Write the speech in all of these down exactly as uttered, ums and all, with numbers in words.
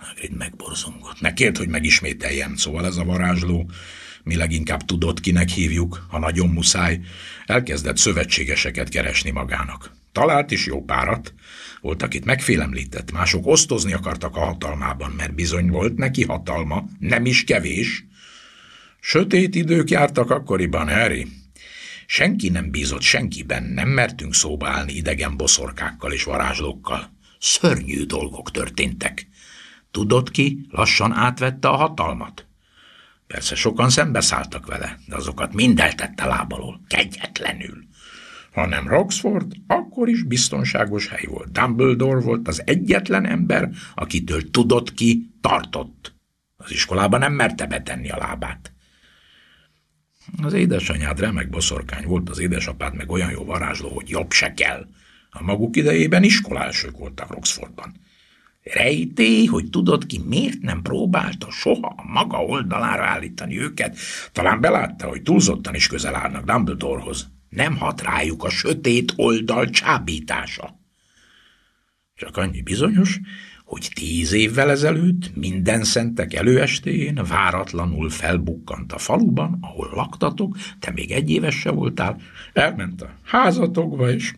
Hagrid megborzongott. Megkért, hogy megismételjem, szóval ez a varázsló, mi leginkább tudott, kinek hívjuk, ha nagyon muszáj, elkezdett szövetségeseket keresni magának. Talált is jó párat. Volt, akit megfélemlített, mások osztozni akartak a hatalmában, mert bizony volt neki hatalma, nem is kevés. Sötét idők jártak akkoriban, Harry. Senki nem bízott senkiben, nem mertünk szóba állni idegen boszorkákkal és varázslókkal. Szörnyű dolgok történtek. Tudod ki, lassan átvette a hatalmat? Persze sokan szembeszálltak vele, de azokat mind eltette lábalól, kegyetlenül. Ha nem Roxford, akkor is biztonságos hely volt. Dumbledore volt az egyetlen ember, akitől tudott ki, tartott. Az iskolában nem merte betenni a lábát. Az édesanyád remek boszorkány volt, az édesapád meg olyan jó varázsló, hogy jobb se kell. A maguk idejében iskolások voltak Roxfordban. Rejtély, hogy tudod ki, miért nem próbálta soha a maga oldalára állítani őket? Talán belátta, hogy túlzottan is közel állnak Dumbledorehoz. Nem hat rájuk a sötét oldal csábítása. Csak annyi bizonyos, hogy tíz évvel ezelőtt minden szentek előestéjén váratlanul felbukkant a faluban, ahol laktatok, te még egy éves se voltál, elment a házatokba, és...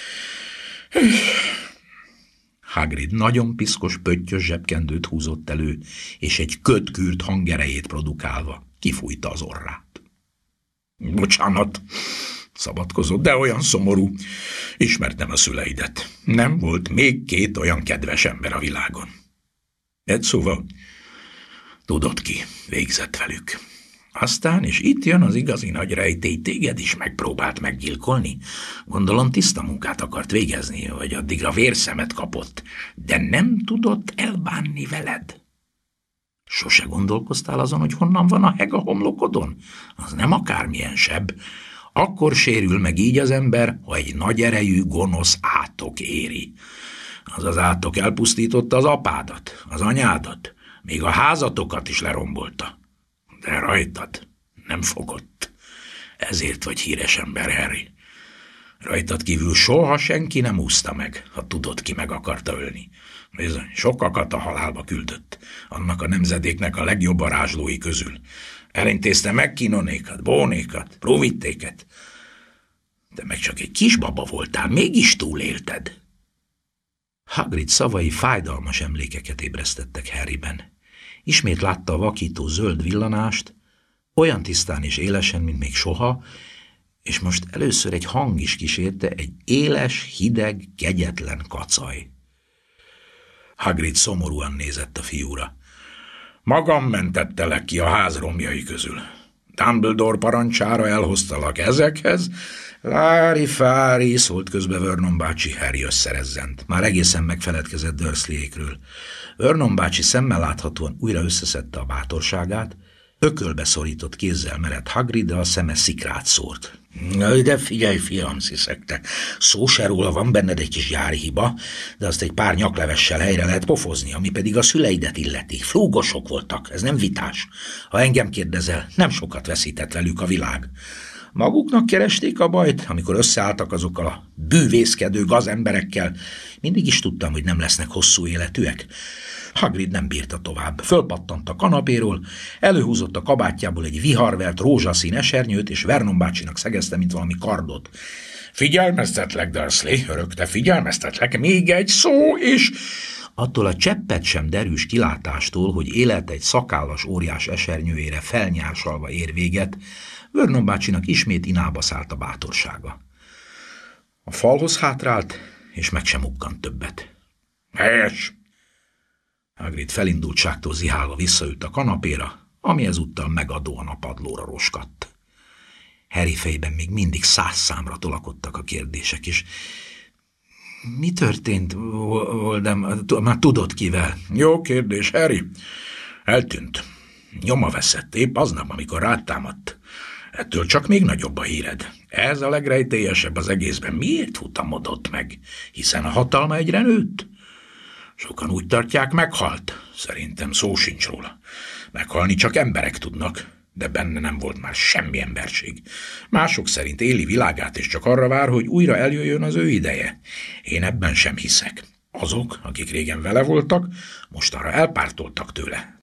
Hagrid nagyon piszkos pöttyös zsebkendőt húzott elő, és egy kötkürt hangerejét produkálva kifújta az orrát. Bocsánat, szabadkozott, de olyan szomorú. Ismertem a szüleidet. Nem volt még két olyan kedves ember a világon. Egy szóval, tudod ki, végzett velük. Aztán, és itt jön az igazi nagy rejtély, téged is megpróbált meggyilkolni. Gondolom tiszta munkát akart végezni, vagy addigra vérszemet kapott, de nem tudott elbánni veled. Sose gondolkoztál azon, hogy honnan van a heg a homlokodon? Az nem akármilyen seb. Akkor sérül meg így az ember, ha egy nagy erejű, gonosz átok éri. Az az átok elpusztította az apádat, az anyádat, még a házatokat is lerombolta. De rajtad nem fogott. Ezért vagy híres ember, Harry. Rajtad kívül soha senki nem úszta meg, ha tudod, ki meg akarta ölni. Bizony, sokakat a halálba küldött, annak a nemzedéknek a legjobb varázslói közül. Elintézte megkinonékat, bónékat, próvittéket. De meg csak egy kisbaba voltál, mégis túlélted. Hagrid szavai fájdalmas emlékeket ébresztettek Harryben. Ismét látta a vakító zöld villanást, olyan tisztán és élesen, mint még soha, és most először egy hang is kísérte, egy éles, hideg, kegyetlen kacaj. Hagrid szomorúan nézett a fiúra. Magam mentettelek ki a ház romjai közül. Dumbledore parancsára elhoztalak ezekhez. Lári-fári, szólt közbe Vernon bácsi, Harry összerezzent. Már egészen megfeledkezett Dursleyékről. Vernon bácsi szemmel láthatóan újra összeszedte a bátorságát, ökölbe szorított kézzel merett Hagrid, de a szeme szikrát szórt. De figyelj, fiam, sziszegte, szó se róla, van benned egy kis gyári hiba, de azt egy pár nyaklevessel helyre lehet pofozni, ami pedig a szüleidet illeti. Flúgosok voltak, ez nem vitás. Ha engem kérdezel, nem sokat veszített velük a világ. Maguknak keresték a bajt, amikor összeálltak azokkal a bűvészkedő gazemberekkel. Mindig is tudtam, hogy nem lesznek hosszú életűek. Hagrid nem bírta tovább. Fölpattant a kanapéról, előhúzott a kabátjából egy viharvert rózsaszín esernyőt, és Vernon bácsinak szegezte, mint valami kardot. Figyelmeztetlek, Dursley, örökte, figyelmeztetlek, még egy szó, és... Attól a cseppet sem derűs kilátástól, hogy élete egy szakállas óriás esernyőjére felnyársalva ér véget, Vernon bácsinak ismét inába szállt a bátorsága. A falhoz hátrált, és meg sem ukkant többet. Helyes! Hagrid felindultságtól zihálva visszaült a kanapéra, ami ezúttal megadóan a padlóra roskadt. Harry fejében még mindig száz számra tolakodtak a kérdések, és mi történt, Voldem? Már tudod kivel? Jó kérdés, Harry. Eltűnt. Nyoma veszett, épp aznap, amikor rátámadt. Ettől csak még nagyobb a híred. Ez a legrejtélyesebb az egészben. Miért futamodott meg? Hiszen a hatalma egyre nőtt. Sokan úgy tartják, meghalt. Szerintem szó sincs róla. Meghalni csak emberek tudnak, de benne nem volt már semmi emberség. Mások szerint éli világát, és csak arra vár, hogy újra eljöjjön az ő ideje. Én ebben sem hiszek. Azok, akik régen vele voltak, mostanra elpártoltak tőle.